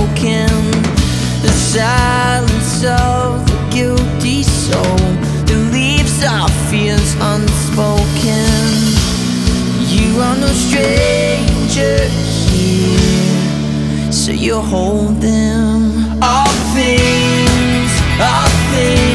broken. The silence of the guilty soul that leaves our fears unspoken. You are no stranger here, so you hold them. All things